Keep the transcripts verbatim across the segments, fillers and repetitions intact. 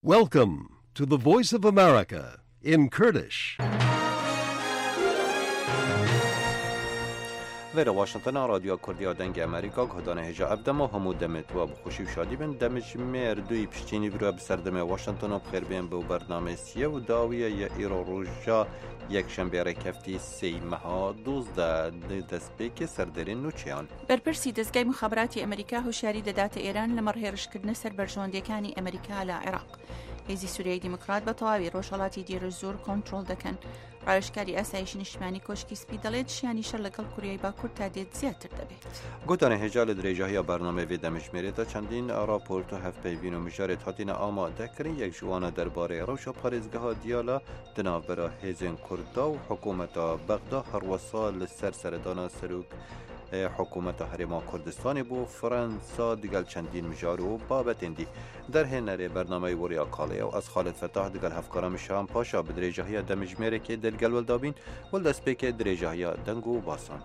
Welcome to the Voice of America in Kurdish. ویره واشنطن رادیو کردی دنگ امریکا گهدانه هجا ابدم و همو دمت و بخوشی و شادی بین دمج مردوی پشتینی برو بسردم واشنطن و بخیر بین به برنامه سیه و داویه یا ایرو روژا یک شنبه رکفتی سی مها دوزده دست بیک سردرین نوچیان برپرسی دەستگای مخابراتی ئەمریکا هۆشیاری دەداتە ئێران لە مەڕهێڕشکردنە سەر بەرژەوەندیەکانی ئەمریکا لە عێراق. هێزی سووریای دیموکرات بە تەواوی ڕۆژهەڵاتی دیێرە زۆر کۆنتڕۆڵ دەکەن. ڕاوێژکاری ئاسایشی نیشتیمانی کۆشکی سپی دەڵێت شیانی شەر لەگەڵ کوریای باکوور تا دێت زیاتر دەبێت. گوتانە هێژا لە درێژەیە بەرنامە وێ دەمەژمێرێتە چەندین راپۆرت و هەفپەیوین و مژارێت هاتینە ئامادەکردن یەک جوانە دەربارەی ڕەوشە پارێزگەها دیالە دناوبەرە هێزên کوردا و حکوومەتە بەغدا هەروەسا لەسەر سەردانە سەرۆک حکوومەتە هەرێما کوردستانی بۆ فەرەنسا دگەل چەندین مژار و بابەتێن دی دەرهێنەرێ بەرنامەی وەریا کاڵەیە و ئەس خالد فەتاح دگەل هەفکارە شام پاشا بە درێژەهەیە دەمژمێرێکی دەرگەل وەلدابین و دەستپێکێ درێژەهەیە دەنگ و باسان.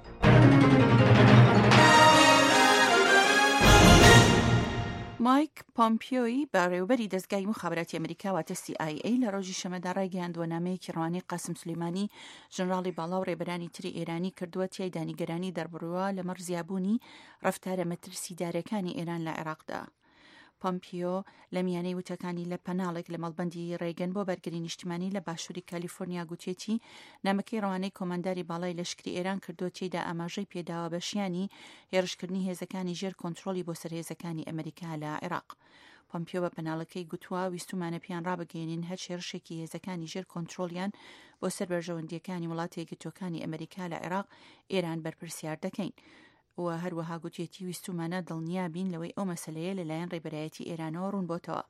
مایک پۆمپیۆی بەڕێوەبەری دەستگای مخابراتی ئەمریکا واتە سی ئای ئەی لە ڕۆژی شەمەدا ڕایگەیاندووە نامەیەکی ڕەوانەی قاسم سولەیمانی ژنراڵی باڵا و ڕێبەرانی تری ئێرانی کردووە تیایدا نیگەرانی دەربڕووە لەمەڕ زیابوونی ڕەفتارە مەترسیدارەکانی ئێران لە عێراقدا. پۆمپیۆ لە میانەی وتەکانی لە پەناڵێک لە مەڵبەندی ڕێگەن بۆ بەرگری نیشتیمانی لە باشووری کالیفۆرنیا گوتێتی نامەکەی ڕەوانەی کۆمەنداری باڵای لەشکری ئێران کردووە تێیدا ئاماژەی پێداوە بە شیانی هێرشکردنی هێزەکانی ژێر کۆنتڕۆلی بۆ سەرهێزەکانی ئەمریکا لە عێراق. پۆمپیۆ بە پەناڵەکەی گوتووە ویستومانە پیان ڕابگەێنین هەر هێرشێکی هێزەکانی ژێر کۆنتڕۆلیان بۆ سەر بەرژەوەندیەکانی وڵاتی یەکگرتووەکانی ئەمریکا لە عێراق ئێران بەرپرسیار دەکەین. و هەروەها گوتێتی ویستومانە دڵنیا بین لەوەی ئەو مەسەلەیە لەلایەن ڕێبەرایەتی ئێرانەوە ڕوون بۆتەوە.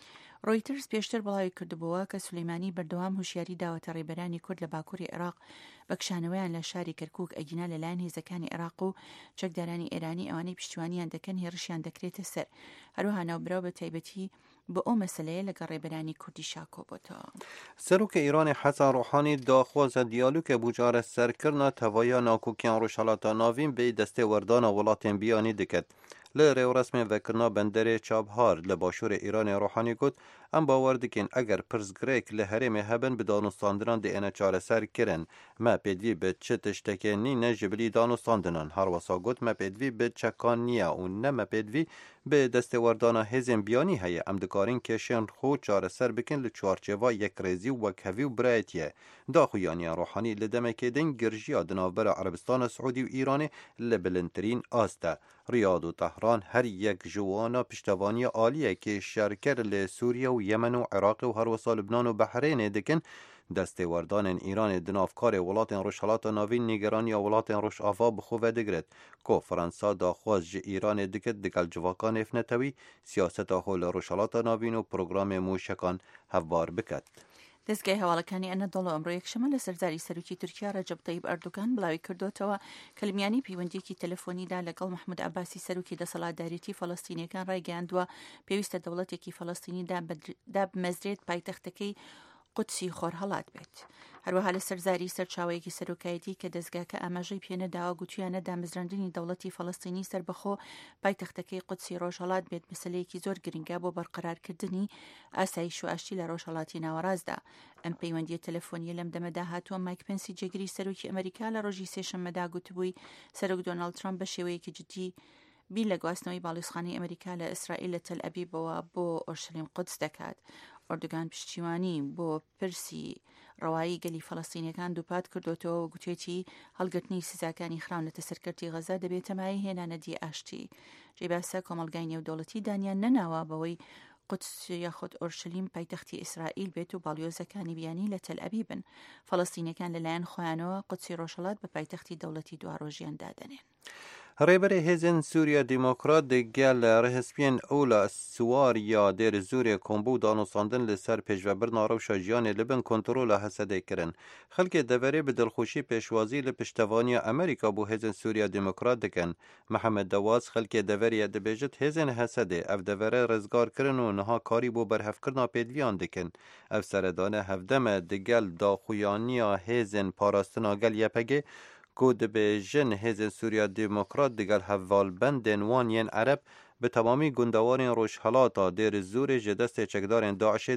ڕۆیترز پێشتر بڵاوی کردبووە کە سولەیمانی بەردەوام هوشیاری داوەتە ڕێبەرانی کورد لە باکووری عێراق بەکشانەوەیان لە شاری کەرکووک ئەگینا لەلایەن هێزەکانی عێراق و چەکدارانی ئێرانی ئەوانەی پشتیوانیان دەکەن هێرشیان دەکرێتە سەر. هەروەها ناوبراو بە تایبەتی بۆ ئەو مەسەلەیە لەگە ڕێبەرانی کوردی شاکۆ بۆتەوە. سەرۆکە ئیرانی حەسەن ڕۆحانی داخوازە دیالۆگە بوجارە سەرکردنە تەوایە ناکۆکیان ڕۆژهەڵاتە ناوین بێ دەستێ وەردانە وڵاتێن بیانی دەکەت. لە ڕێوەڕسمێ ڤەکردنا بەندەرێ چابهار لە باشووری ئیرانی ڕۆحانی گوت ئەم باوەڕ دکەین ئەگەر پرسگرێک لە هەرێمێ هەبن بە دانوستاندنان دێنە چارەسەرکردن مە پێدوی بە چ تشتێکێ نینە ژبلی دانوستاندنان هەروەسا گوت مە پێدوی بە چەکان نییە و نەمە پێدوی بە دەستێوەردانە هێزên بیانی هەیە ئەم دکارین کێشیان خۆ چارەسەر بکەن لە چوارچێڤا یەکڕێزی و وەکهەوی و برایەتیە. داخویانیان ڕۆحانی لە دەمێکێدن گرژیا دناوبەرە عەربستانە سعودی و ئیرانی لە بلندترین ئاستە. ریاد و تەهران هەر یەک ژوانە پشتەوانیە عالیەکێ شەرکەر لە سووریا و یەمەن و عێراق و هەروەسا لبنان و بەحرێنێ دکن دەستێوەردانên ئیرانی دناوکارێ وڵاتên ڕۆژهەڵاتە ناوین نیگەرانیە وڵاتên ڕۆژئاوا بخۆڤە دەگرێت کۆ فەرەنسا داخواز ji ئیرانê dikit digel civakan nêfnetewî siyaseta xwe li rojhilata navîn û programê mûşekan hevbar biket. دەستگای هەواڵەکانی ئەنەدۆڵ ئەمڕۆ یەکشەمە لە سەرزاری سەرۆکی تورکیا ڕەجەب تەیب ئەردوگان بڵاوی کردوتەوە کە لە میانی پەیوەندیەکی تەلەفۆنیدا لەگەڵ محمود عەباسی سەرۆکی دەسەڵاتدارێتی فەڵەستینیەکان ڕایگەیاندووە پێویستە دەوڵەتێکی فەڵەستینی دابمەزرێت پایتەختەکەی قودسی خۆرهەڵات بێت. هەروەها لە سەرزاری سەرچاوەیەکی سەرۆکایەتی کە دەستگاکە ئاماژەی پێنەداوە گوتویانە دامەزراندنی دەوڵەتی فەڵەستینی سەربەخۆ پایتەختەکەی قودسی ڕۆژهەڵات بێت مەسەلەیەکی زۆر گرنگە بۆ بەرقەرارکردنی ئاسایش و ئاشتی لە ڕۆژهەڵاتی ناوەڕاستدا. ئەم پەیوەندیە تەلەفۆنیە لەم دەمەدا هاتووە مایک پێنسی جێگیری سەرۆکی ئەمریکا لە ڕۆژی سێشەممەدا گوتبووی سەرۆک دۆناڵد ترامپ بە شێوەیەکی جدی بیر لە گواستنەوەی باڵیۆزخانەی ئەمریکا لە ئیسرائیل لە تەل ئەبیبەوە بۆ ئۆرشەلیم قودس دەکات. ئەردوگان پشتیوانی بۆ پرسی ڕەوایی گەلی فەڵەستینیەکان دووپات کردوتەوە و گوتێتی هەڵگرتنی سزاکانی خراونەتە سەرکەرتی غەزا دەبێت تەمای هێنانەدی ئاشتی. جێباسە کۆمەڵگای نێودەوڵەتی دانیان نەناوە بەوەی قودس یاخود ئۆرشەلیم پایتەختی ئیسرائیل بێت و باڵیۆزەکانی بیانی لە تەل ئەبیبن. فەڵەستینیەکان لەلایەن خۆیانەوە قودسی ڕۆژهەڵات بە پایتەختی دەوڵەتی دواڕۆژیان دادەنێن. ڕێبەرێ هێزên Sûriya Demokrat digel rehespiyên Ewla Siwariya dêr Sûriye kombû danûstandin li ser pêşvebirina rewşa jiyanê li bin kontrola Hesedê kirin. Xelkê deverê bi dilxweşî pêşwazî li piştevaniya Amerîka bû hêzên Sûriya Demokrat dikin. Mihemed Dewaz xelkê deveriye dibêjit hêzên Hesedê ev devere rizgar kirin û niha karî bû berhevkirina pêdiviyan dikin. Ev seredane hevdeme digel daxuyaniya hêzên parastina gel Y P G ku dibêjin hêzên Sûriya Demokrat digel hevvalbendên wan yên Ereb bi temamî gundewarên Rojhelata Dêr Zûrê ji destê çekdarên Daişê